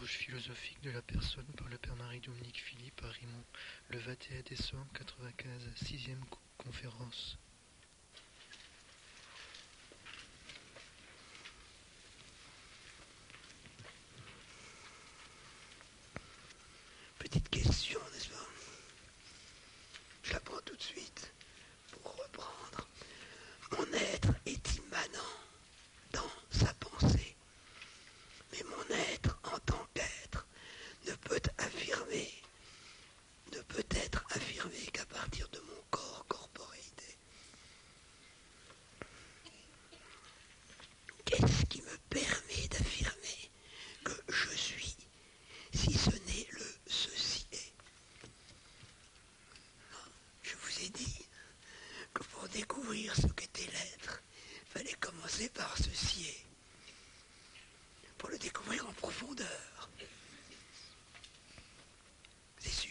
l'approche philosophique de la personne par le père Marie-Dominique Philippe à Rimont, le 21 décembre 1995, 6e conférence. Petite question, n'est-ce pas? Je la prends tout de suite pour reprendre. Mon être est immanent dans sa pensée, mais mon être en tant qu'être ne peut être affirmé qu'à partir de mon corps, corporéité. Qu'est-ce qui me permet d'affirmer que je suis, si ce n'est le ceci est? Je vous ai dit que pour découvrir ce qu'était l'être, il fallait commencer par ceci est, pour le découvrir en profondeur. C'est sûr.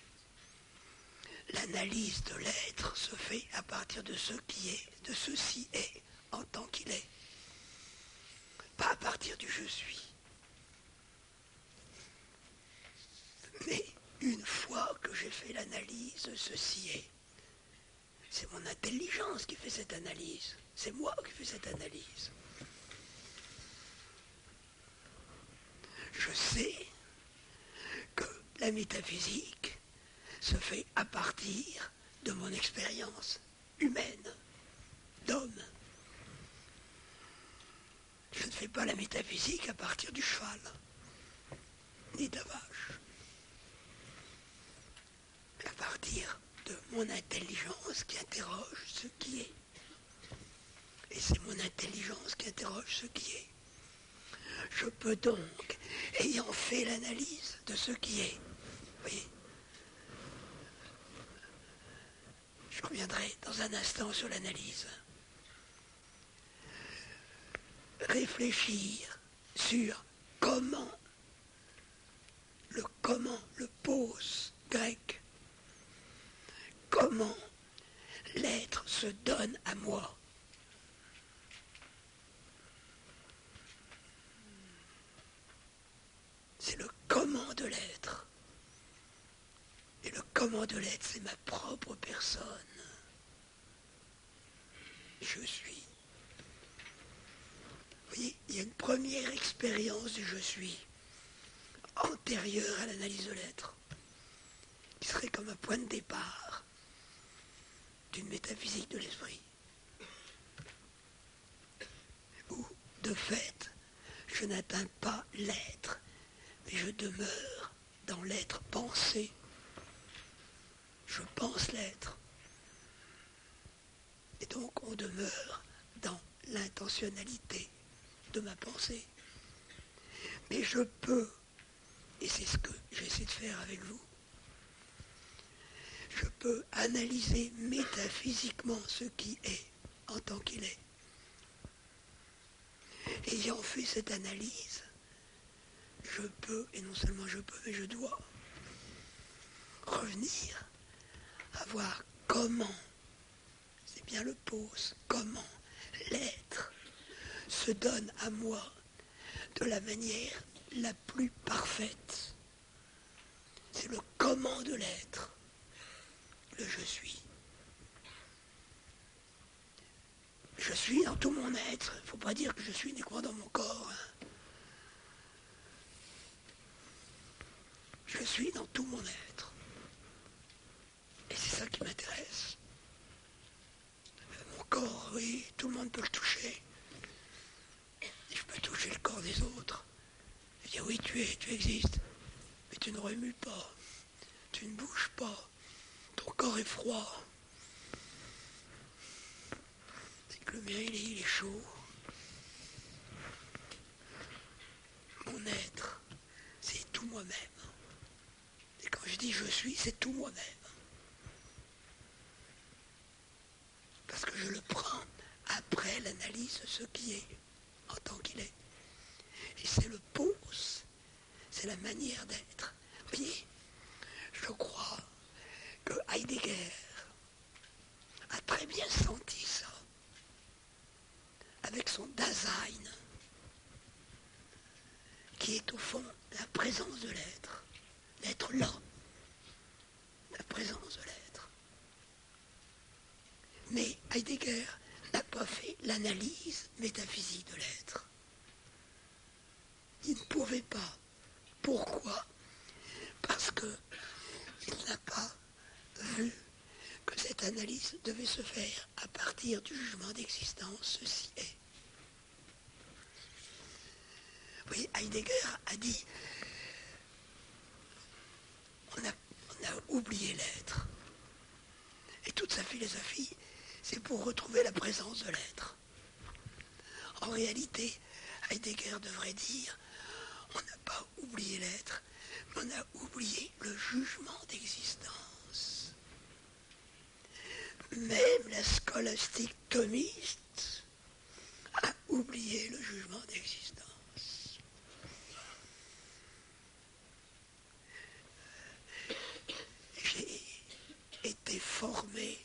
L'analyse de l'être se fait à partir de ce qui est, de ceci est, en tant qu'il est. Pas à partir du je suis. Mais une fois que j'ai fait l'analyse de ceci est, c'est mon intelligence qui fait cette analyse. C'est moi qui fais cette analyse. Je sais que la métaphysique se fait à partir de mon expérience humaine, d'homme. Je ne fais pas la métaphysique à partir du cheval, ni de la vache. À partir de mon intelligence qui interroge ce qui est. Et c'est mon intelligence qui interroge ce qui est. Je peux donc, ayant fait l'analyse de ce qui est, vous voyez, je reviendrai dans un instant sur l'analyse, réfléchir sur comment, le pose grec, comment l'être se donne à moi. C'est le comment de l'être. Et le comment de l'être, c'est ma propre personne. Je suis. Vous voyez, il y a une première expérience du je suis, antérieure à l'analyse de l'être, qui serait comme un point de départ d'une métaphysique de l'esprit. Où, de fait, je n'atteins pas l'être, mais je demeure dans l'être pensé. Je pense l'être. Et donc on demeure dans l'intentionnalité de ma pensée. Mais je peux, et c'est ce que j'essaie de faire avec vous, je peux analyser métaphysiquement ce qui est en tant qu'il est. Ayant fait cette analyse, je peux, et non seulement je peux, mais je dois revenir à voir comment, c'est bien le pose, comment l'être se donne à moi de la manière la plus parfaite. C'est le comment de l'être, le je suis. Je suis dans tout mon être. Il ne faut pas dire que je suis uniquement dans mon corps. Je suis dans tout mon être. Et c'est ça qui m'intéresse. Mon corps, oui, tout le monde peut le toucher. Et je peux toucher le corps des autres. Et dire oui, tu existes. Mais tu ne remues pas. Tu ne bouges pas. Ton corps est froid. C'est que le mien, il est chaud. Mon être, c'est tout moi-même. Et quand je dis je suis, c'est tout moi-même. Parce que je le prends après l'analyse de ce qui est, en tant qu'il est. Et c'est le pose, c'est la manière d'être. Vous voyez, je crois que Heidegger a très bien senti ça, avec son Dasein, qui est au fond la présence de l'être, l'être là, la présence de l'être. Mais Heidegger n'a pas fait l'analyse métaphysique de l'être. Il ne pouvait pas. Pourquoi ? Parce qu'il n'a pas vu que cette analyse devait se faire à partir du jugement d'existence, ceci est. Oui, Heidegger a dit, on a oublié l'être. Et toute sa philosophie, c'est pour retrouver la présence de l'être. En réalité, Heidegger devrait dire, on n'a pas oublié l'être, mais on a oublié le jugement d'existence. Même la scolastique thomiste a oublié le jugement d'existence. J'ai été formé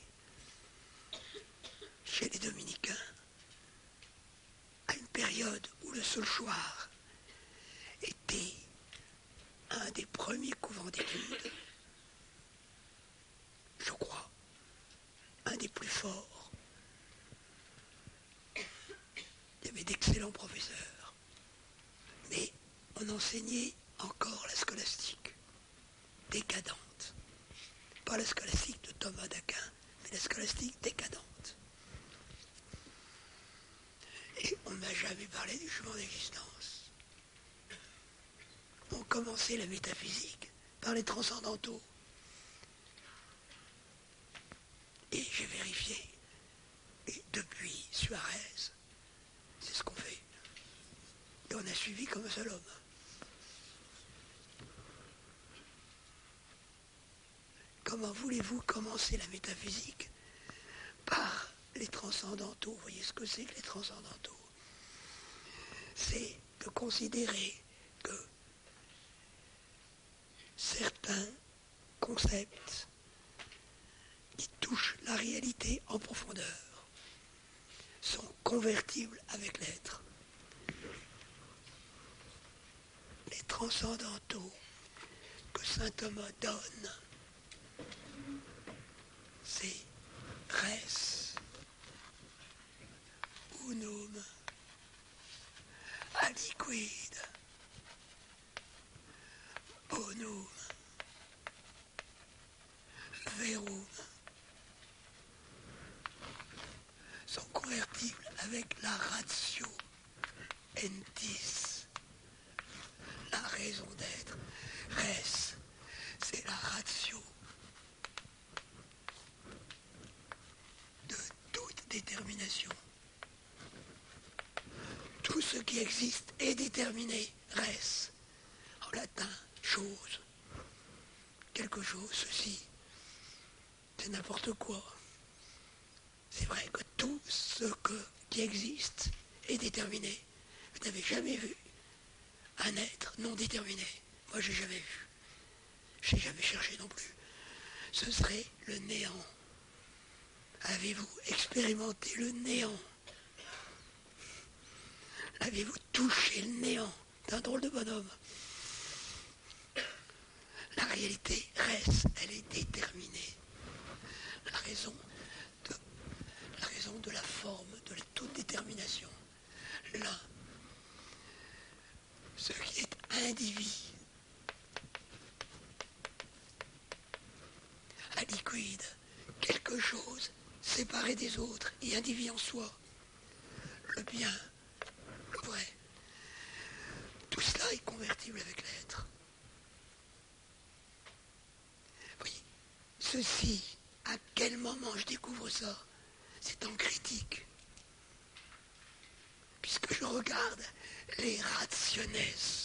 chez les dominicains à une période où le Saulchoir était un des premiers couvents d'études, je crois, un des plus forts. Il y avait d'excellents professeurs, mais on enseignait encore la scolastique décadente. Pas la scolastique de Thomas d'Aquin, mais la scolastique décadente. Et on n'a jamais parlé du jugement d'existence. On commençait la métaphysique par les transcendantaux. Et j'ai vérifié. Et depuis Suarez, c'est ce qu'on fait. Et on a suivi comme un seul homme. Comment voulez-vous commencer la métaphysique par les transcendantaux? Vous voyez ce que c'est que les transcendantaux? C'est de considérer que certains concepts qui touchent la réalité en profondeur sont convertibles avec l'être. Les transcendantaux que saint Thomas donne, c'est res, unum, aliquid, bonum, verum, sont convertibles avec la ratio entis, la raison d'être. Res, c'est la ratio de toute détermination. Tout ce qui existe est déterminé. Res, en latin, chose. Quelque chose, ceci. C'est n'importe quoi. C'est vrai que tout ce qui existe est déterminé. Vous n'avez jamais vu un être non déterminé. Moi, j'ai jamais vu. Je n'ai jamais cherché non plus. Ce serait le néant. Avez-vous expérimenté le néant? Avez-vous touché le néant d'un drôle de bonhomme? La réalité reste, elle est déterminée. La raison de la forme, de toute détermination. Là, ce qui est individu, aliquid, quelque chose séparé des autres et individu en soi, le bien, le vrai, tout cela est convertible avec l'être. Oui, ceci, à quel moment je découvre ça? C'est en critique. Puisque je regarde les rationes,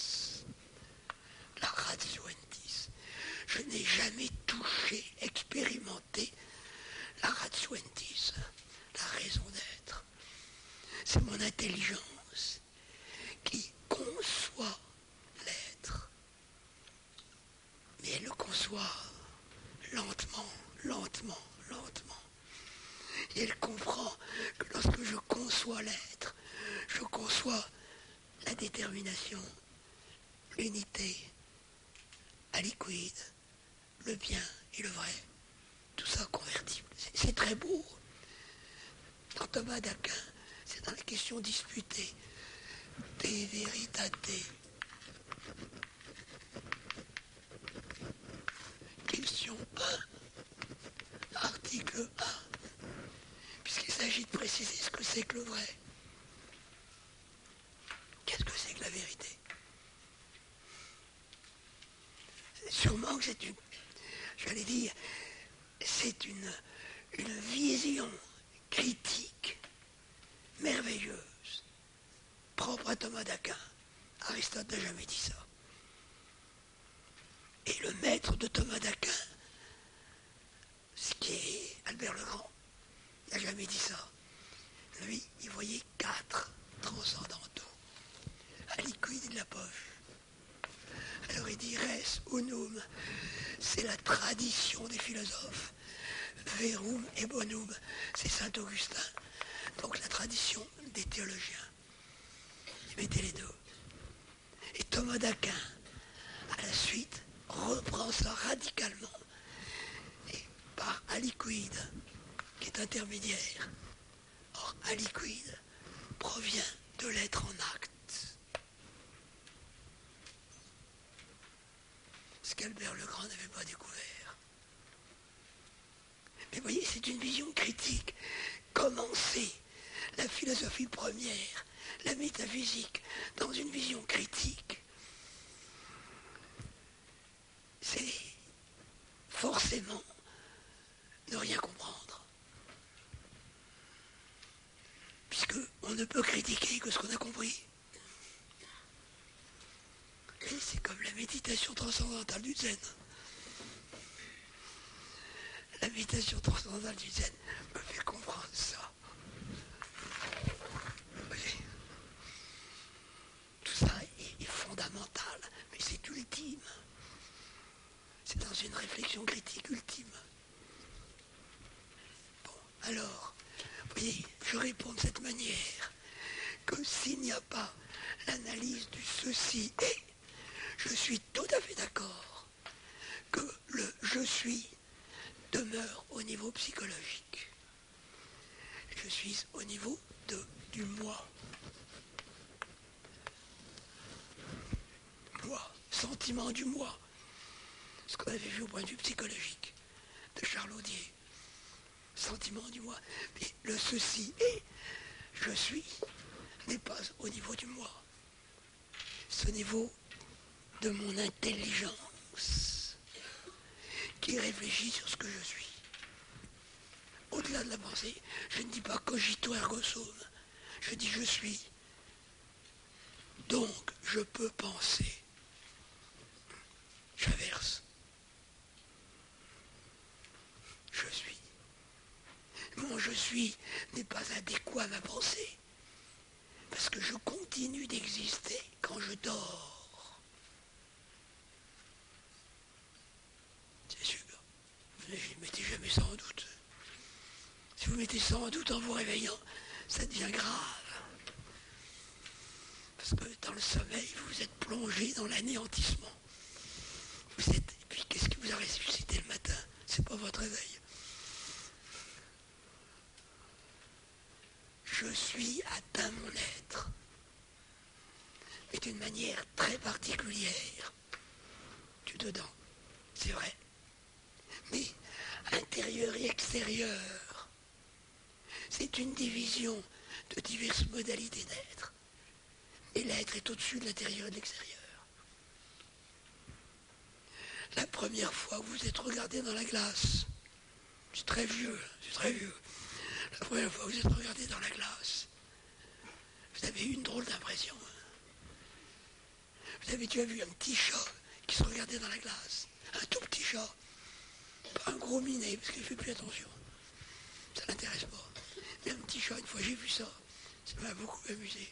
la ratio entis, je n'ai jamais touché, expérimenté la ratio entis, la raison d'être. C'est mon intelligence qui conçoit l'être. Mais elle le conçoit lentement, lentement, lentement. Et elle comprend que lorsque je conçois l'être, je conçois la détermination, unité, aliquid, le bien et le vrai, tout ça convertible. C'est très beau. Dans Thomas d'Aquin, c'est dans la question disputée, De Veritate. Question 1, article 1, puisqu'il s'agit de préciser ce que c'est que le vrai. Qu'est-ce que c'est que la vérité? Sûrement que c'est une vision critique merveilleuse, propre à Thomas d'Aquin. Aristote n'a jamais dit ça. Et le maître de Thomas d'Aquin, ce qui est Albert le Grand, n'a jamais dit ça. Lui, il voyait 4 transcendantaux, aliquid de la poche. Alors il dit res unum, c'est la tradition des philosophes. Verum et bonum, c'est Saint Augustin. Donc la tradition des théologiens. Il mettait les deux. Et Thomas d'Aquin, à la suite, reprend ça radicalement. Et par aliquid, qui est intermédiaire. Or, aliquid provient de l'être en acte. Ce qu'Albert le Grand n'avait pas découvert. Mais vous voyez, c'est une vision critique. Commencer la philosophie première, la métaphysique, dans une vision critique, c'est forcément ne rien comprendre. Puisqu'on ne peut critiquer que ce qu'on a compris. Et c'est comme la méditation transcendantale du zen. La méditation transcendantale du zen me fait comprendre ça. Vous voyez, tout ça est fondamental, mais c'est ultime. C'est dans une réflexion critique ultime. Bon, alors, vous voyez, je réponds de cette manière, que s'il n'y a pas l'analyse du ceci et, je suis tout à fait d'accord que le je suis demeure au niveau psychologique. Je suis au niveau du moi. Moi, sentiment du moi. Ce qu'on avait vu au point de vue psychologique de Charles Audier. Sentiment du moi. Mais le ceci et je suis n'est pas au niveau du moi. C'est au niveau de mon intelligence qui réfléchit sur ce que je suis. Au-delà de la pensée, je ne dis pas cogito ergo sum, je dis je suis. Donc, je peux penser. J'inverse. Je suis. Mon je suis n'est pas adéquat à ma pensée, parce que je continue d'exister quand je dors. C'est sûr. Mais je ne mettez jamais ça en doute. Si vous mettez ça en doute en vous réveillant, ça devient grave. Parce que dans le sommeil, vous êtes plongé dans l'anéantissement. Et puis qu'est-ce qui vous a ressuscité le matin? C'est pas votre réveil. Je suis atteint mon être. Mais d'une manière très particulière. Du dedans, c'est vrai. Mais intérieur et extérieur. C'est une division de diverses modalités d'être. Et l'être est au-dessus de l'intérieur et de l'extérieur. La première fois que vous êtes regardé dans la glace, c'est très vieux. La première fois que vous êtes regardé dans la glace, vous avez eu une drôle d'impression. Vous avez déjà vu un petit chat qui se regardait dans la glace. Un tout petit chat. Pas un gros minet, parce qu'il ne fait plus attention. Ça ne l'intéresse pas. Mais un petit chat, une fois j'ai vu ça. Ça m'a beaucoup amusé.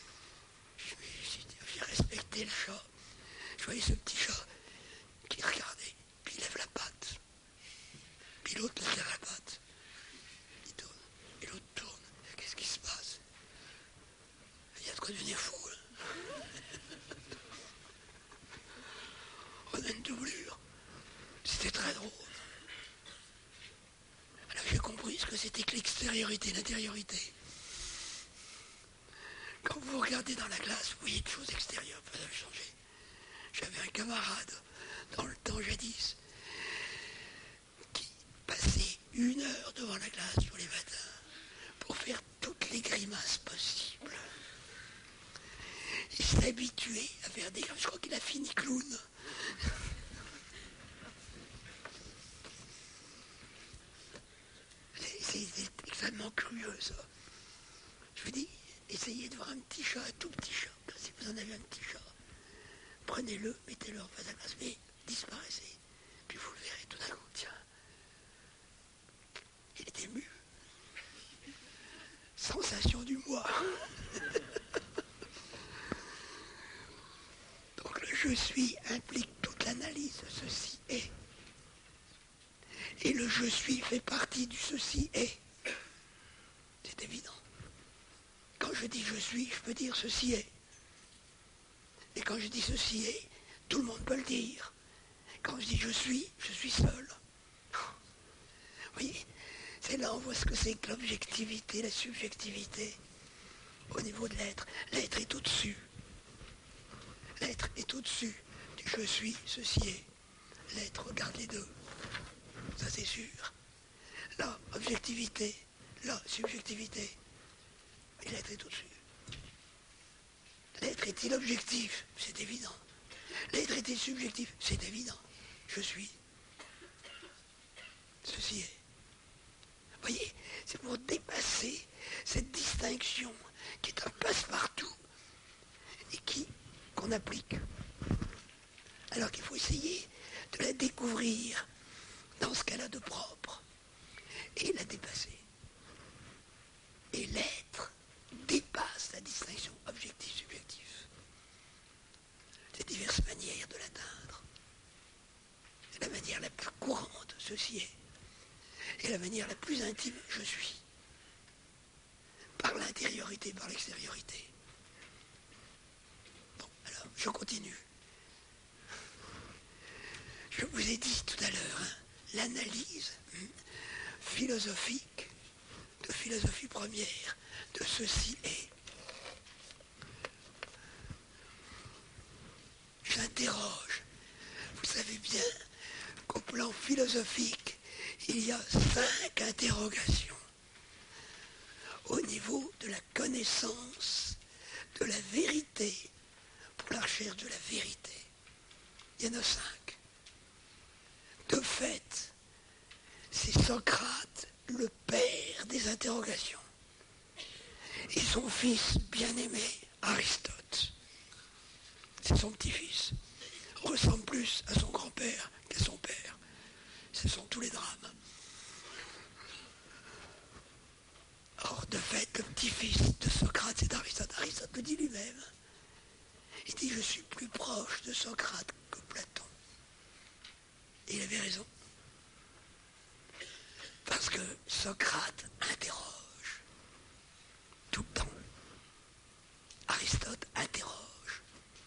J'ai respecté le chat. Je voyais ce petit chat qui regardait, puis il lève la patte. Puis l'autre lève la patte. Il tourne. Et l'autre tourne. Qu'est-ce qui se passe? Il y a de quoi devenir fou. Hein. c'était que l'extériorité, l'intériorité. Quand vous regardez dans la glace, vous voyez des choses extérieures, ça a changé. J'avais un camarade, dans le temps jadis, qui passait 1 heure devant la glace tous les matins pour faire toutes les grimaces possibles. Il s'est habitué à faire des grimaces. Je crois qu'il a fini clown. C'est extrêmement curieux, ça. Je vous dis, essayez de voir un petit chat, un tout petit chat. Si vous en avez un petit chat, prenez-le, mettez-le en face de la glace, mais disparaissez. Puis vous le verrez tout d'un coup, tiens. Il est ému. Sensation du moi. Donc le je suis implique toute l'analyse, ceci est. Et le je suis fait partie du ceci est. C'est évident. Quand je dis je suis, je peux dire ceci est. Et quand je dis ceci est, tout le monde peut le dire. Quand je dis je suis seul. Vous voyez, c'est là on voit ce que c'est que l'objectivité, la subjectivité au niveau de l'être. L'être est au-dessus. L'être est au-dessus du je suis, ceci est. L'être regarde les deux. Ça c'est sûr. Là, objectivité. Là, subjectivité. Mais l'être est au-dessus. L'être est-il objectif? C'est évident. L'être est-il subjectif? C'est évident. Je suis. Ceci est. Vous voyez, c'est pour dépasser cette distinction qui est un passe-partout et qu'on applique. Alors qu'il faut essayer de la découvrir dans ce qu'elle a de propre et la dépasser. Et l'être dépasse la distinction objectif-subjectif. C'est diverses manières de l'atteindre. C'est la manière la plus courante, ceci est. Et la manière la plus intime, je suis. Par l'intériorité, par l'extériorité. Bon, alors, je continue. Je vous ai dit tout à l'heure, l'analyse philosophique, de philosophie première, de ceci est. J'interroge. Vous savez bien qu'au plan philosophique, il y a 5 interrogations au niveau de la connaissance de la vérité, pour la recherche de la vérité. Il y en a 5. De fait, c'est Socrate, le père des interrogations, et son fils bien-aimé, Aristote. C'est son petit-fils. Ressemble plus à son grand-père qu'à son père. Ce sont tous les drames. Or, de fait, le petit-fils de Socrate, c'est Aristote. Aristote le dit lui-même. Il dit, je suis plus proche de Socrate que Platon. Et il avait raison. Parce que Socrate interroge tout le temps. Aristote interroge.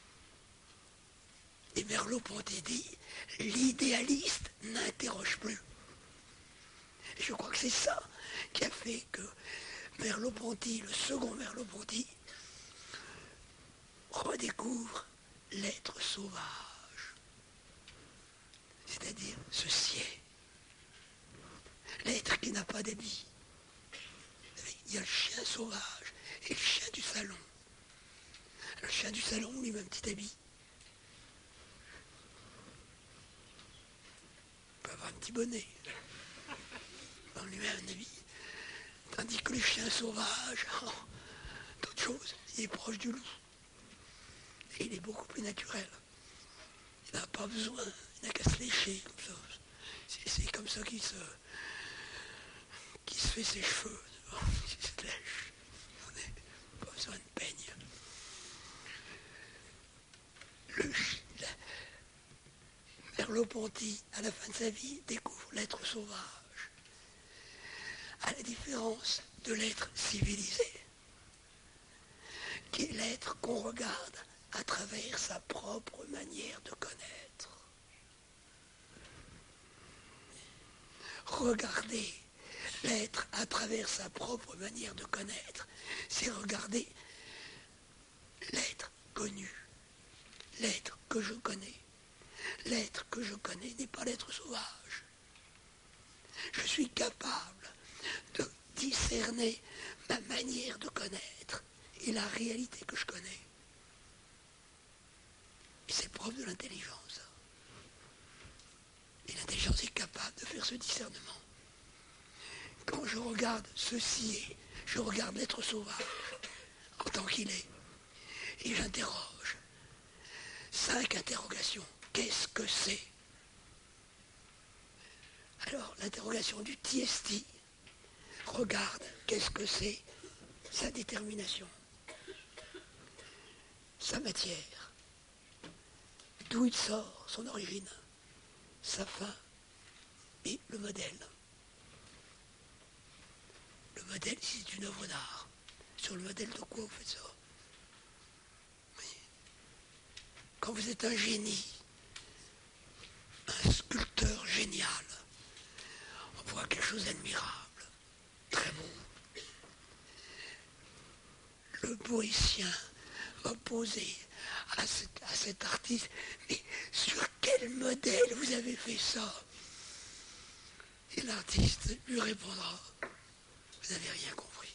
Et Merleau-Ponty dit, l'idéaliste n'interroge plus. Et je crois que c'est ça qui a fait que Merleau-Ponty, le second Merleau-Ponty, redécouvre l'être sauvage. C'est-à-dire ceci est. L'être qui n'a pas d'habit. Il y a le chien sauvage et le chien du salon. Le chien du salon lui met un petit habit. Il peut avoir un petit bonnet. On lui met un habit. Tandis que le chien sauvage, d'autres choses, il est proche du loup. Et il est beaucoup plus naturel. Il n'a pas besoin, il n'a qu'à se lécher comme ça. C'est comme ça qu'il se fait ses cheveux. Il se lèche. On n'a pas besoin de peigne. Merleau-Ponty, à la fin de sa vie, découvre l'être sauvage. À la différence de l'être civilisé, qui est l'être qu'on regarde à travers sa propre manière de connaître. Regardez L'être, à travers sa propre manière de connaître, c'est regarder l'être connu, l'être que je connais. L'être que je connais n'est pas l'être sauvage. Je suis capable de discerner ma manière de connaître et la réalité que je connais. Et c'est preuve de l'intelligence. Et l'intelligence est capable de faire ce discernement. Quand je regarde ceci, je regarde l'être sauvage en tant qu'il est. Et j'interroge. 5 interrogations. Qu'est-ce que c'est? Alors, l'interrogation du tiesti regarde qu'est-ce que c'est sa détermination, sa matière, d'où il sort, son origine, sa fin et le modèle. Le modèle, c'est une œuvre d'art. Sur le modèle de quoi vous faites ça? Oui. Quand vous êtes un génie, un sculpteur génial, on voit quelque chose d'admirable, très beau. Le Boétien va poser à cet artiste, mais sur quel modèle vous avez fait ça? Et l'artiste lui répondra, vous n'avez rien compris.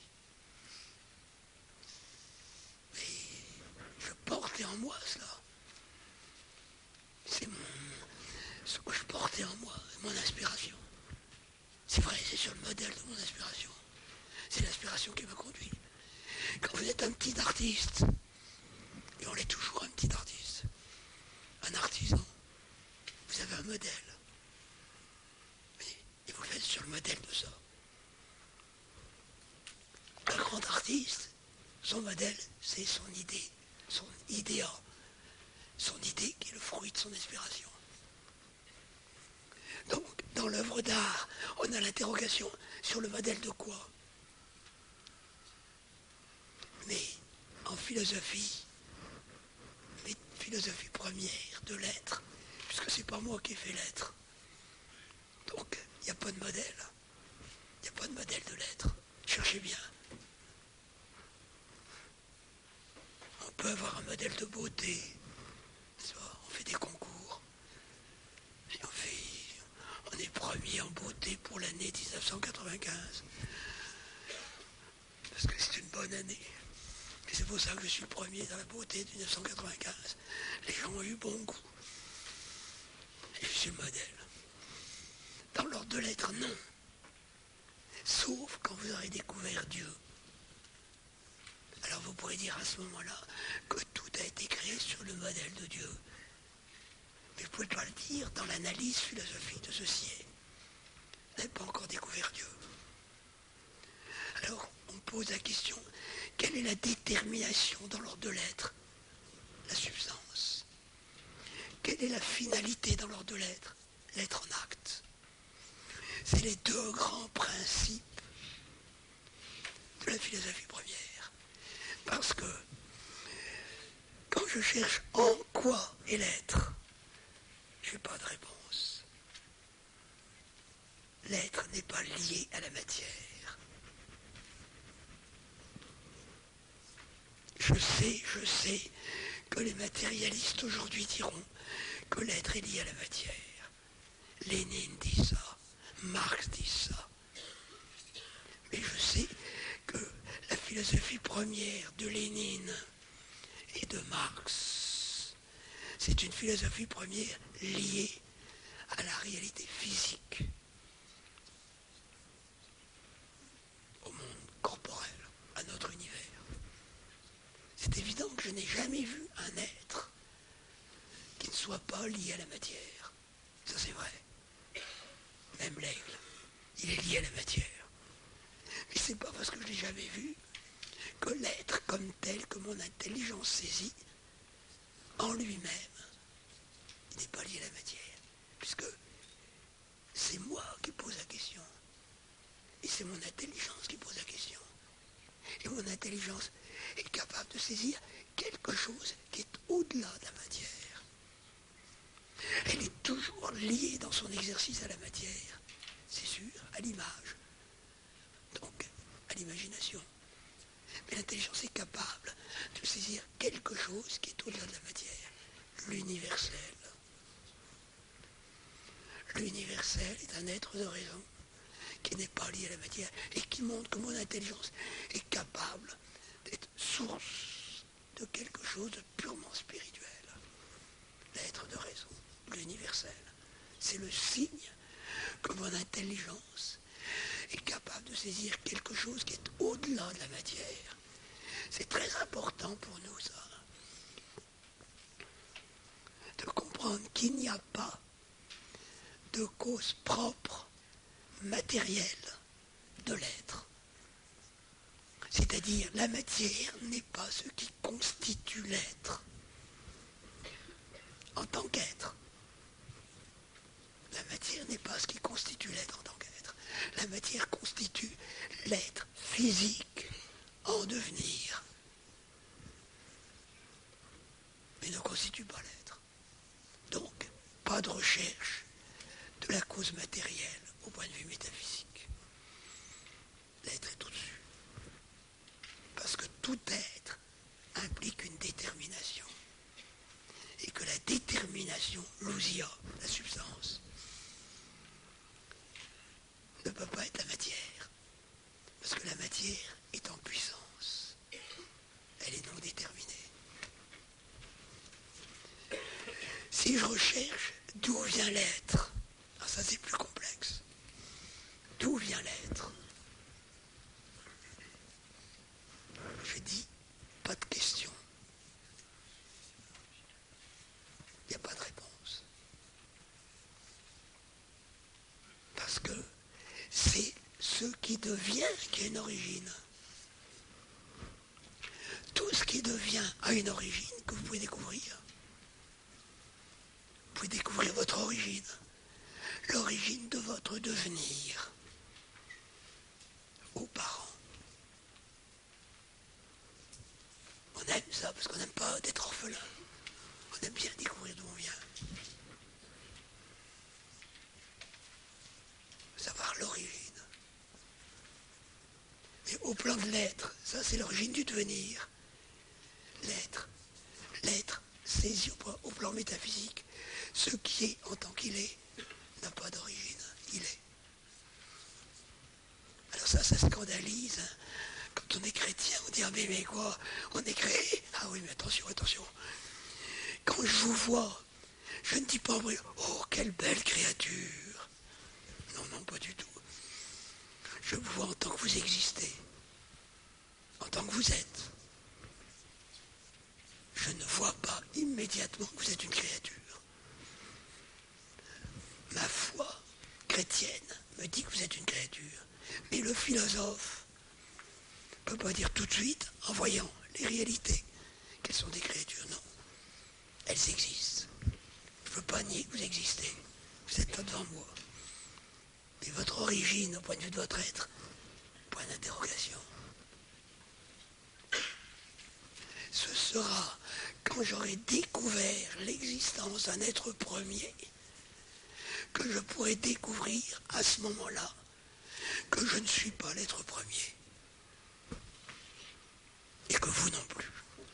Mais je portais en moi cela. C'est ce que je portais en moi, mon inspiration. C'est vrai, c'est sur le modèle de mon inspiration. C'est l'inspiration qui m'a conduit. Quand vous êtes un petit artiste, et on est toujours un petit artiste, un artisan, vous avez un modèle. Et vous le faites sur le modèle de ça. Un grand artiste, son modèle, c'est son idée, son idéa, son idée qui est le fruit de son inspiration. Donc, dans l'œuvre d'art, on a l'interrogation sur le modèle de quoi? Mais en philosophie, mais philosophie première de l'être, puisque c'est pas moi qui ai fait l'être. Donc, il n'y a pas de modèle. Il n'y a pas de modèle de l'être. Cherchez bien. On peut avoir un modèle de beauté. On fait des concours. Et on est premier en beauté pour l'année 1995. Parce que c'est une bonne année. Et c'est pour ça que je suis premier dans la beauté de 1995. Les gens ont eu bon goût. Et je suis le modèle. Dans l'ordre de l'être, non. Sauf quand vous aurez découvert Dieu. Alors vous pourrez dire à ce moment-là que tout a été créé sur le modèle de Dieu. Mais vous ne pouvez pas le dire dans l'analyse philosophique de ceci. Vous n'avez pas encore découvert Dieu. Alors on pose la question, quelle est la détermination dans l'ordre de l'être? La substance. Quelle est la finalité dans l'ordre de l'être? L'être en acte. C'est les deux grands principes de la philosophie première. Parce que quand je cherche en quoi est l'être, je n'ai pas de réponse. L'être n'est pas lié à la matière. Je sais que les matérialistes aujourd'hui diront que l'être est lié à la matière. Lénine dit ça, Marx dit ça. Mais je sais que la philosophie première de Lénine et de Marx, c'est une philosophie première liée à la réalité physique, au monde corporel, à notre univers. C'est évident que je n'ai jamais vu un être qui ne soit pas lié à la matière. Ça c'est vrai. Même l'aigle, il est lié à la matière. Mais c'est pas parce que je ne l'ai jamais vu que l'être comme tel que mon intelligence saisit, en lui-même, il n'est pas lié à la matière. Puisque c'est moi qui pose la question. Et c'est mon intelligence qui pose la question. Et mon intelligence est capable de saisir quelque chose qui est au-delà de la matière. Elle est toujours liée dans son exercice à la matière, c'est sûr, à l'image. l'imagination. Mais l'intelligence est capable de saisir quelque chose qui est au-delà de la matière, l'universel. L'universel est un être de raison qui n'est pas lié à la matière et qui montre que mon intelligence est capable d'être source de quelque chose de purement spirituel. L'être de raison, l'universel, c'est le signe que mon intelligence est capable de saisir quelque chose qui est au-delà de la matière. C'est très important pour nous, ça, de comprendre qu'il n'y a pas de cause propre, matérielle, de l'être. C'est-à-dire, la matière n'est pas ce qui constitue l'être en tant qu'être. La matière n'est pas ce qui constitue l'être en tant qu'être. La matière constitue l'être physique en devenir, mais ne constitue pas l'être. Donc, pas de recherche de la cause matérielle au point de vue métaphysique. L'être est au-dessus. Parce que tout être implique une détermination. Et que la détermination, l'ousia, la substance, ne peut pas être la matière. Parce que la matière est en puissance. Elle est non déterminée. Si je recherche d'où vient l'être, ça c'est plus complexe. D'où vient l'être? Je dis, pas de question. Il n'y a pas de réponse. Parce que c'est ce qui devient qui a une origine. Tout ce qui devient a une origine que vous pouvez découvrir. Vous pouvez découvrir votre origine, l'origine de votre devenir aux parents. On aime ça parce qu'on n'aime pas d'être orphelin. On aime bien découvrir d'où on vient. Savoir l'origine. Mais au plan de l'être, ça c'est l'origine du devenir. L'être saisi au plan métaphysique, ce qui est en tant qu'il est, n'a pas d'origine, il est. Alors ça scandalise. Hein. Quand on est chrétien, on dit, ah mais quoi, on est créé. Ah oui, mais attention. Quand je vous vois, je ne dis pas, oh, quelle belle créature. Non, pas du tout. Je vous vois en tant que vous existez, en tant que vous êtes. Je ne vois pas immédiatement que vous êtes une créature. Ma foi chrétienne me dit que vous êtes une créature. Mais le philosophe ne peut pas dire tout de suite, en voyant les réalités, qu'elles sont des créatures. Non. Elles existent. Je ne peux pas nier que vous existez. Vous êtes là devant moi. Mais votre origine, au point de vue de votre être, point d'interrogation. Ce sera quand j'aurai découvert l'existence d'un être premier que je pourrai découvrir à ce moment-là que je ne suis pas l'être premier. Et que vous non plus.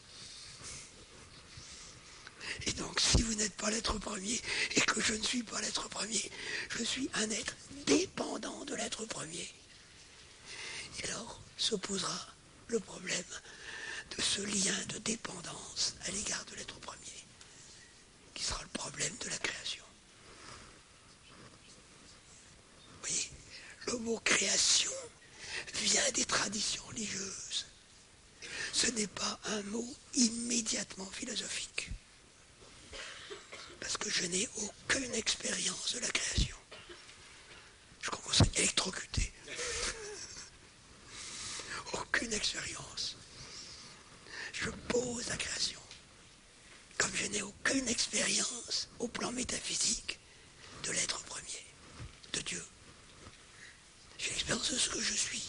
Et donc, si vous n'êtes pas l'être premier et que je ne suis pas l'être premier, je suis un être dépendant de l'être premier. Et alors, se posera le problème de ce lien de dépendance à l'égard de l'être premier, qui sera le problème de la création. Vous voyez, le mot création vient des traditions religieuses. Ce n'est pas un mot immédiatement philosophique. Parce que je n'ai aucune expérience de la création. Je crois qu'on s'est électrocuté. Aucune expérience. Je pose la création. Comme je n'ai aucune expérience au plan métaphysique de l'être premier, de Dieu. J'ai l'expérience de ce que je suis.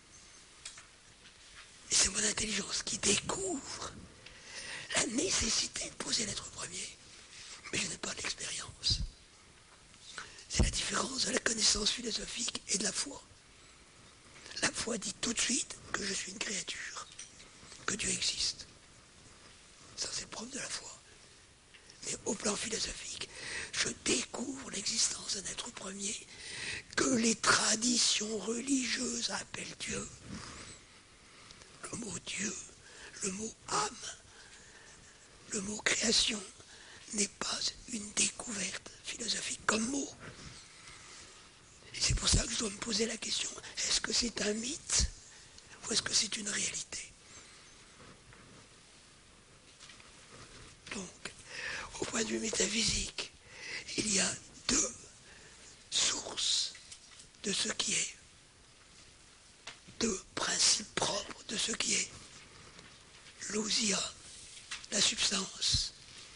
Et c'est mon intelligence qui découvre la nécessité de poser l'être premier. Mais je n'ai pas l'expérience. C'est la différence de la connaissance philosophique et de la foi. La foi foi dit tout de suite que je suis une créature, que Dieu existe. Ça, c'est le propre de la foi. Mais au plan philosophique, je découvre l'existence d'un être premier que les traditions religieuses appellent Dieu. Le mot Dieu, le mot âme, le mot création n'est pas une découverte philosophique comme mot. Et c'est pour ça que je dois me poser la question, est-ce que c'est un mythe ou est-ce que c'est une réalité? Donc, au point de vue métaphysique, il y a deux sources de ce qui est, deux principes propres de ce qui est. L'ousia, la substance.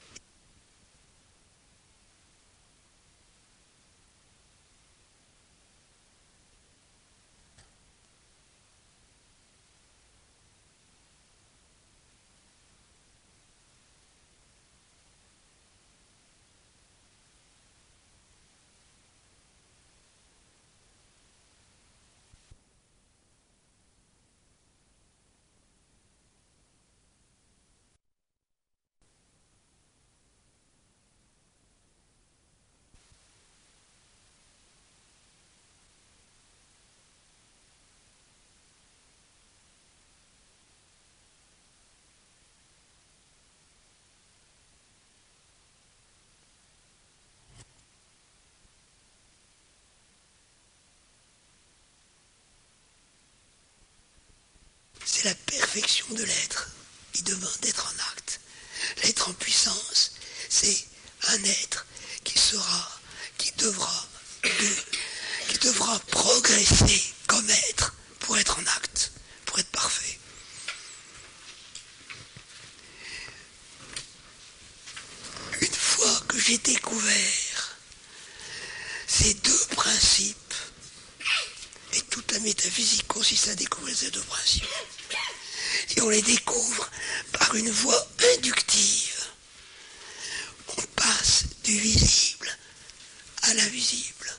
C'est la perfection de l'être qui demande d'être en acte. L'être en puissance, c'est un être qui devra progresser comme être pour être en acte, pour être parfait. Une fois que j'ai découvert ces deux principes, et toute la métaphysique consiste à découvrir ces deux principes, et on les découvre par une voie inductive. On passe du visible à l'invisible.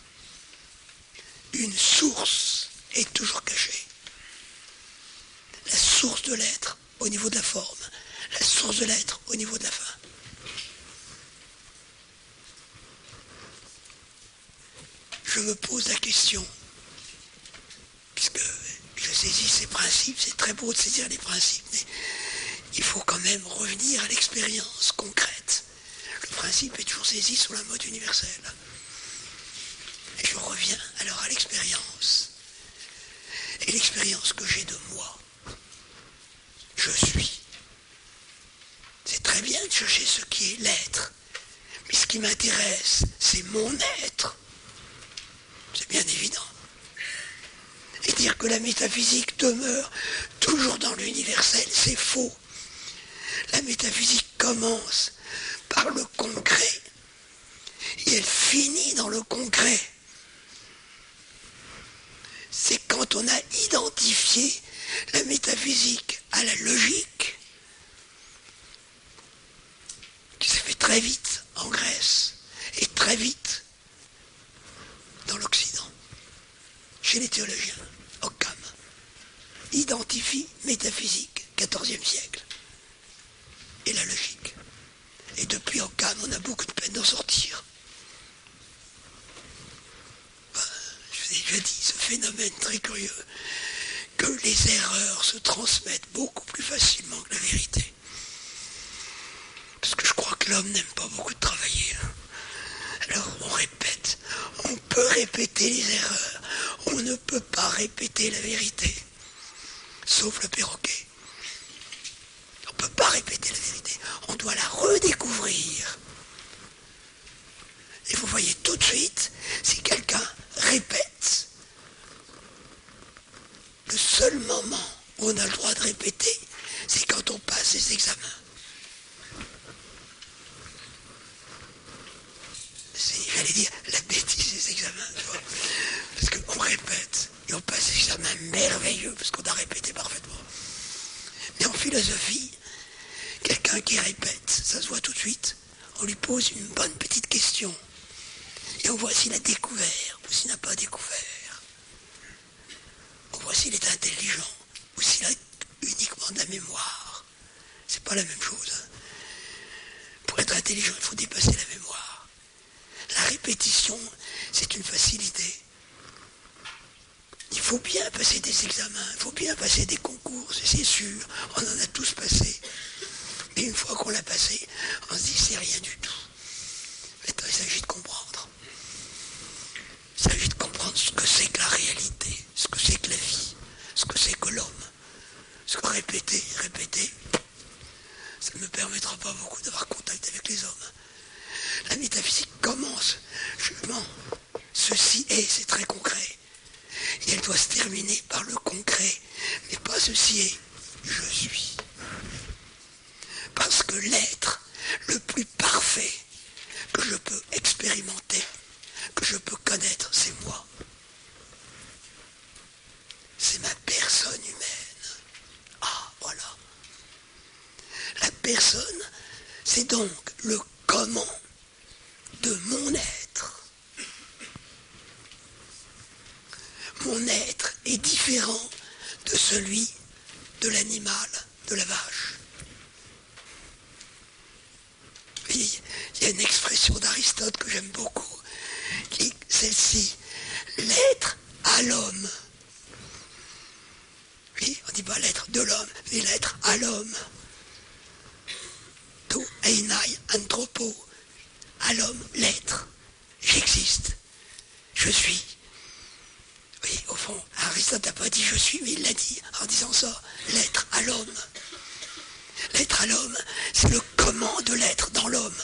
Une source est toujours cachée. La source de l'être au niveau de la forme, la source de l'être au niveau de la fin. Je me pose la question, puisque je saisis ces principes, c'est très beau de saisir les principes, mais il faut quand même revenir à l'expérience concrète. Le principe est toujours saisi sous la mode universelle. Et je reviens alors à l'expérience. Et l'expérience que j'ai de moi. Je suis. C'est très bien de chercher ce qui est l'être. Mais ce qui m'intéresse, c'est mon être. C'est bien évident. Et dire que la métaphysique demeure toujours dans l'universel, c'est faux. La métaphysique commence par le concret et elle finit dans le concret. C'est quand on a identifié la métaphysique à la logique, qui s'est fait très vite en Grèce et très vite dans l'Occident, chez les théologiens. Occam identifie métaphysique, XIVe siècle, et la logique. Et depuis Occam, on a beaucoup de peine d'en sortir. Je vous ai déjà dit, ce phénomène très curieux, que les erreurs se transmettent beaucoup plus facilement que la vérité. Parce que je crois que l'homme n'aime pas beaucoup de travailler. Alors on répète. On peut répéter les erreurs. On ne peut pas répéter la vérité. Sauf le perroquet. On ne peut pas répéter la vérité. On doit la redécouvrir. Et vous voyez tout de suite, si quelqu'un répète, le seul moment où on a le droit de répéter, c'est quand on passe les examens. C'est, j'allais dire, la bêtise des examens, tu vois. Parce qu'on répète, et on passe des examens merveilleux, parce qu'on a répété parfaitement. Mais en philosophie, quelqu'un qui répète, ça se voit tout de suite, on lui pose une bonne petite question, et on voit s'il a découvert, ou s'il n'a pas découvert. On savoir s'il est intelligent ou s'il a uniquement de la mémoire. C'est pas la même chose. Hein. Pour être intelligent, il faut dépasser la mémoire. La répétition, c'est une facilité. Il faut bien passer des examens, il faut bien passer des concours, c'est sûr, on en a tous passé. Mais une fois qu'on l'a passé, on se dit c'est rien du tout. Maintenant, il s'agit de comprendre. Il s'agit de comprendre ce que c'est que la réalité, ce que c'est que la vie, ce que c'est que l'homme. Ce que répéter, ça ne me permettra pas beaucoup d'avoir contact avec les hommes. La métaphysique commence, justement, ceci est, c'est très concret. Et elle doit se terminer par le concret, mais pas ceci est, je suis. Parce que l'être le plus parfait que je peux expérimenter, que je peux connaître, c'est moi. C'est ma personne humaine. Ah, voilà. La personne, c'est donc le comment de mon être. Mon être est différent de celui de l'animal, de la vache. Oui, il y a une expression d'Aristote que j'aime beaucoup, qui est celle-ci, l'être à l'homme. Oui, on ne dit pas l'être de l'homme, mais l'être à l'homme. To einai anthropo, à l'homme, l'être. J'existe, je suis. Oui, au fond, Aristote n'a pas dit je suis, mais il l'a dit en disant ça, l'être à l'homme. L'être à l'homme, c'est le comment de l'être dans l'homme.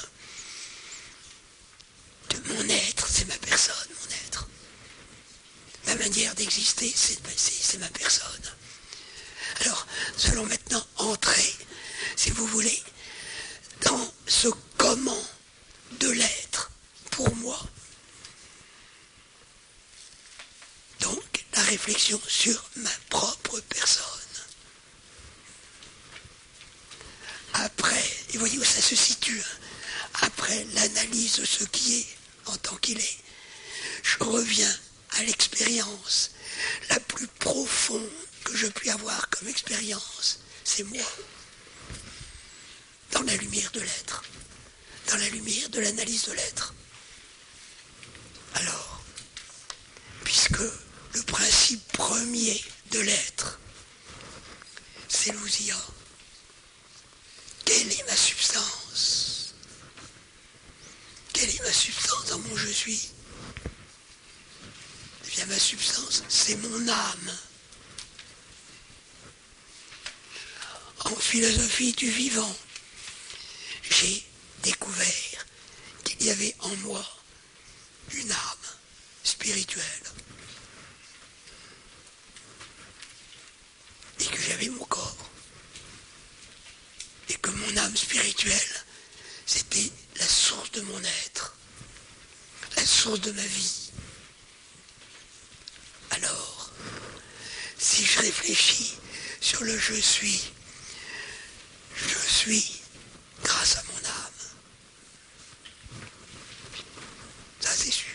De mon être, c'est ma personne, mon être. Ma manière d'exister, c'est ma personne. Alors, nous allons maintenant entrer, si vous voulez, dans ce comment de l'être pour moi. Donc, la réflexion sur ma propre personne. Après, et voyez où ça se situe, après l'analyse de ce qui est en tant qu'il est, je reviens à l'expérience la plus profonde que je puis avoir comme expérience, c'est moi. Dans la lumière de l'être, dans la lumière de l'analyse de l'être. Alors, puisque le principe premier de l'être, c'est l'ousia, quelle est ma substance? Quelle est ma substance dans mon je suis? Eh bien, ma substance, c'est mon âme. En philosophie du vivant, j'ai découvert qu'il y avait en moi une âme spirituelle et que j'avais mon corps et que mon âme spirituelle c'était la source de mon être, la source de ma vie. Alors, si je réfléchis sur le je suis grâce à mon âme. Ça, c'est sûr.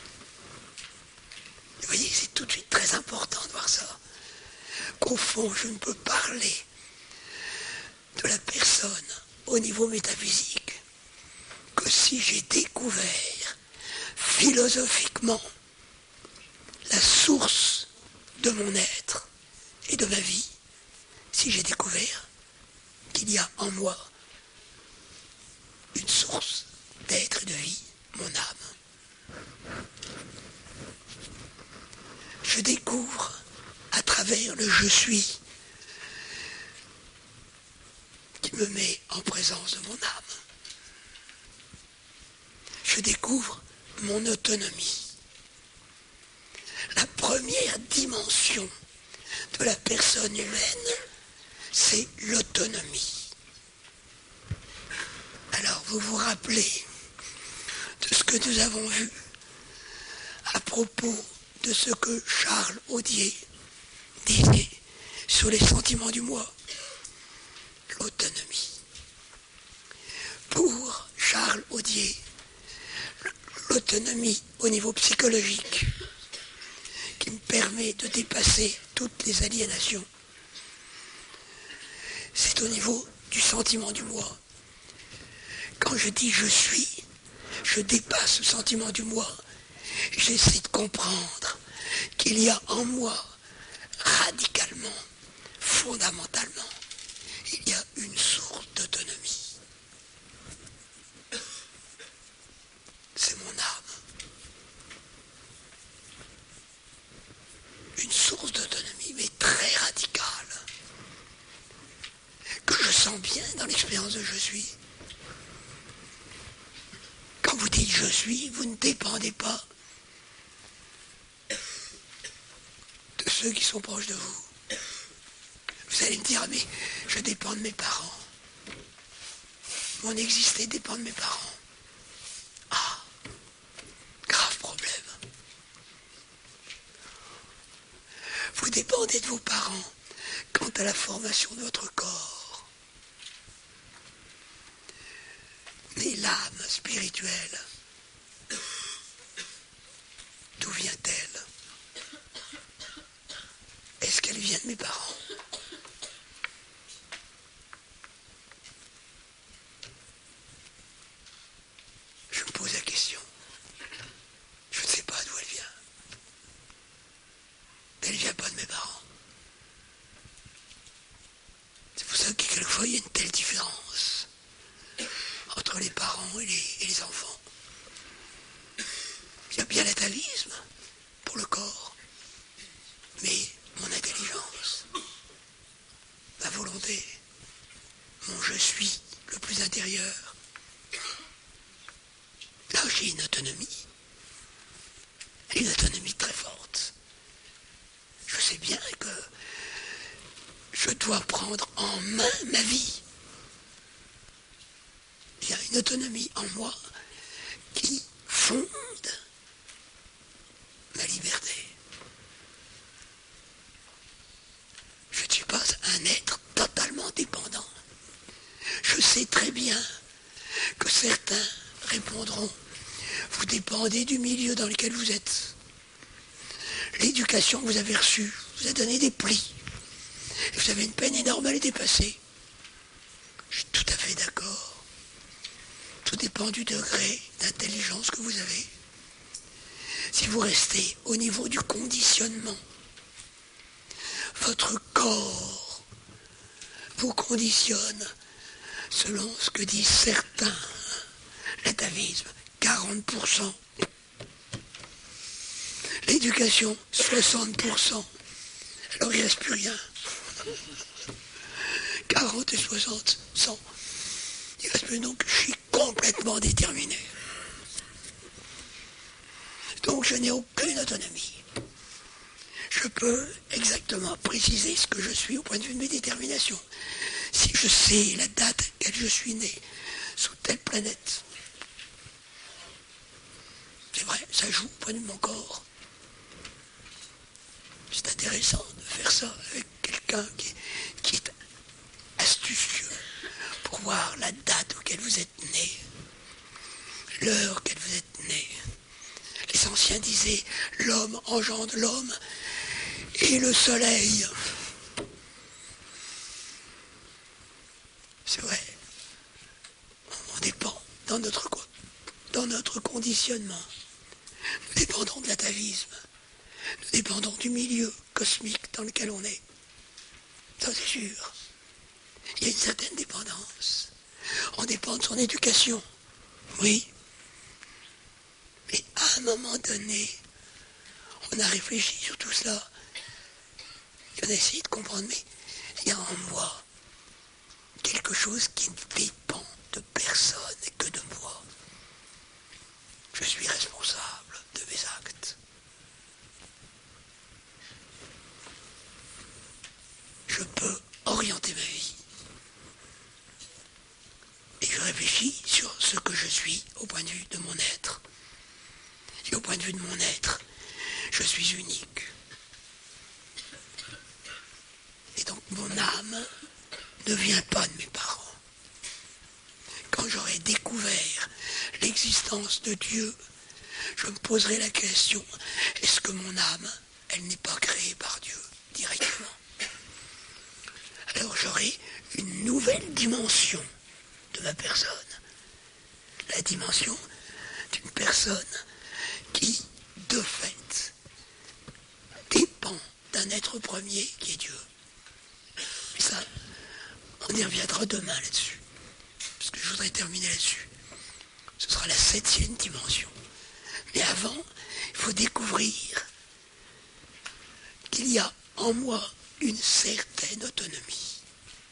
Vous voyez, c'est tout de suite très important de voir ça. Qu'au fond, je ne peux parler de la personne au niveau métaphysique que si j'ai découvert philosophiquement la source de mon être et de ma vie, si j'ai découvert qu'il y a en moi une source d'être et de vie, mon âme. Je découvre à travers le je suis qui me met en présence de mon âme. Je découvre mon autonomie. La première dimension de la personne humaine, c'est l'autonomie. Alors, vous vous rappelez de ce que nous avons vu à propos de ce que Charles Audier disait sur les sentiments du moi, l'autonomie. Pour Charles Audier, l'autonomie au niveau psychologique, qui me permet de dépasser toutes les aliénations. C'est au niveau du sentiment du moi. Quand je dis je suis, je dépasse le sentiment du moi. J'essaie de comprendre qu'il y a en moi, radicalement, fondamentalement, il y a une source d'autonomie. C'est mon âme. Une source d'autonomie, mais très radicale, que je sens bien dans l'expérience de je suis. Quand vous dites je suis, vous ne dépendez pas de ceux qui sont proches de vous. Vous allez me dire, mais je dépends de mes parents. Mon exister dépend de mes parents. Ah, grave problème. Vous dépendez de vos parents quant à la formation de votre corps. Mais l'âme spirituelle, d'où vient-elle? Est-ce qu'elle vient de mes parents? Je me pose la question. Je ne sais pas d'où elle vient. Elle ne vient pas de mes parents. C'est pour ça que quelquefois il y a une telle différence entre les parents et les enfants. Il y a bien l'atavisme pour le corps, mais mon intelligence, ma volonté, mon je suis le plus intérieur, là j'ai une autonomie très forte. Je sais bien que je dois prendre en main ma vie. Il y a une autonomie en moi qui fonde ma liberté. Je ne suis pas un être totalement dépendant. Je sais très bien que certains répondront, vous dépendez du milieu dans lequel vous êtes. L'éducation que vous avez reçue vous a donné des plis. Et vous avez une peine énorme à les dépasser. Je suis tout à fait d'accord. Tout dépend du degré d'intelligence que vous avez. Si vous restez au niveau du conditionnement, votre corps vous conditionne selon ce que disent certains, l'atavisme, 40%. L'éducation, 60%. Alors il ne reste plus rien. 40 et 60, 100. Il ne reste plus, donc je suis complètement déterminé. Donc je n'ai aucune autonomie. Je peux exactement préciser ce que je suis au point de vue de mes déterminations. Si je sais la date à laquelle je suis né, sous telle planète, c'est vrai, ça joue au point de vue de mon corps. C'est intéressant de faire ça avec quelqu'un qui est astucieux pour voir la date auquel vous êtes né, l'heure auquel vous êtes né. Les anciens disaient, l'homme engendre l'homme et le soleil. C'est vrai. On dépend dans notre conditionnement. Nous dépendons de l'atavisme. Nous dépendons du milieu cosmique dans lequel on est. Ça c'est sûr. Il y a une certaine dépendance. On dépend de son éducation. Oui. Mais à un moment donné, on a réfléchi sur tout cela. Et on a essayé de comprendre, mais il y a en moi quelque chose qui ne dépend de personne que de moi. Je suis responsable de mes actes. Je peux orienter ma vie. Et je réfléchis sur ce que je suis au point de vue de mon être. Et au point de vue de mon être, je suis unique. Et donc mon âme ne vient pas de mes parents. Quand j'aurai découvert l'existence de Dieu, je me poserai la question, est-ce que mon âme, elle n'est pas créée par Dieu directement. Alors j'aurai une nouvelle dimension de ma personne. La dimension d'une personne qui, de fait, dépend d'un être premier qui est Dieu. Mais ça, on y reviendra demain là-dessus. Parce que je voudrais terminer là-dessus. Ce sera la 7e dimension. Mais avant, il faut découvrir qu'il y a en moi une certaine autonomie.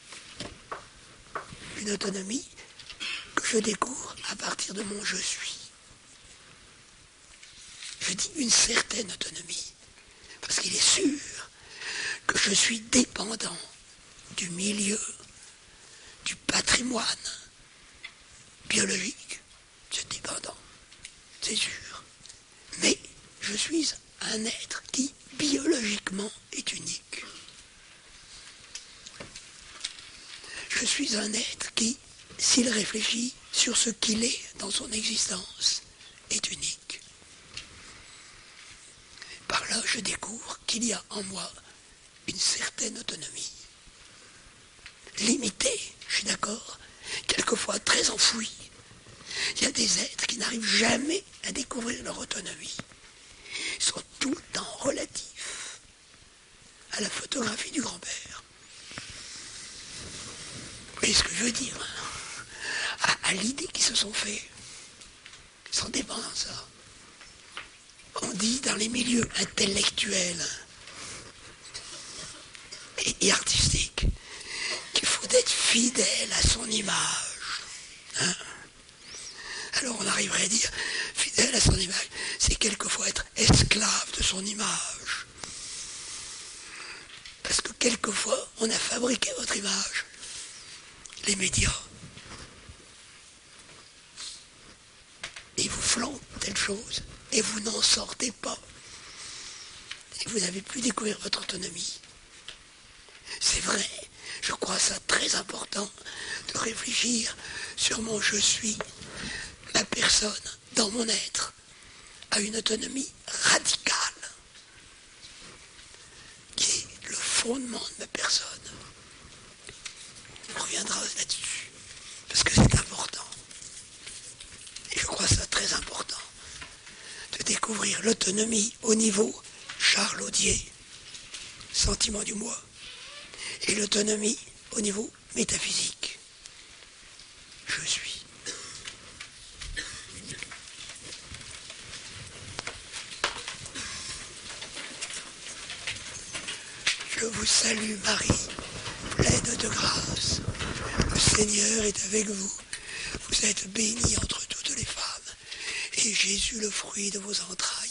Une autonomie que je découvre à partir de mon je suis. Je dis une certaine autonomie, parce qu'il est sûr que je suis dépendant du milieu, du patrimoine biologique. C'est dépendant, c'est sûr. Mais je suis un être qui, biologiquement, est unique. Je suis un être qui, s'il réfléchit sur ce qu'il est dans son existence, est unique. Par là, je découvre qu'il y a en moi une certaine autonomie. Limitée, je suis d'accord, quelquefois très enfouie. Il y a des êtres qui n'arrivent jamais à découvrir leur autonomie. Ils sont tout le temps relatifs à la photographie du grand-père. Vous voyez ce que je veux dire, à l'idée qu'ils se sont fait. Ils sont dépendants de ça. On dit dans les milieux intellectuels et artistiques qu'il faut être fidèle à son image. Hein? Alors on arriverait à dire, fidèle à son image, c'est quelquefois être esclave de son image. Parce que quelquefois, on a fabriqué votre image. Les médias. Et vous flanquent telle chose, et vous n'en sortez pas. Et vous n'avez plus découvert votre autonomie. C'est vrai, je crois ça très important de réfléchir sur mon je suis, ma personne, dans mon être, à une autonomie radicale, qui est le fondement de ma personne. On reviendra là-dessus, parce que c'est important. Et je crois ça très important, de découvrir l'autonomie au niveau Charles Audier, sentiment du moi, et l'autonomie au niveau métaphysique. Je suis. Je vous salue Marie, pleine de grâce. Le Seigneur est avec vous. Vous êtes bénie entre toutes les femmes. Et Jésus, le fruit de vos entrailles,